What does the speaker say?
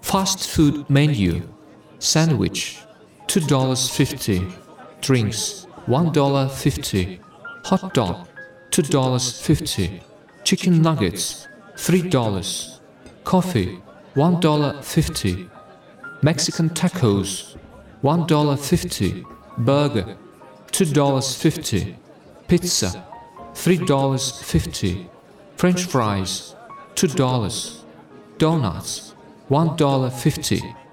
Fast food menu. Sandwich, $2.50. Drinks, $1.50. Hot dog, $2.50. Chicken nuggets, $3. Coffee, $1.50. Mexican tacos, $1.50. Burger, $2.50. Pizza, $3.50. French fries, $2. Donuts, $1.50.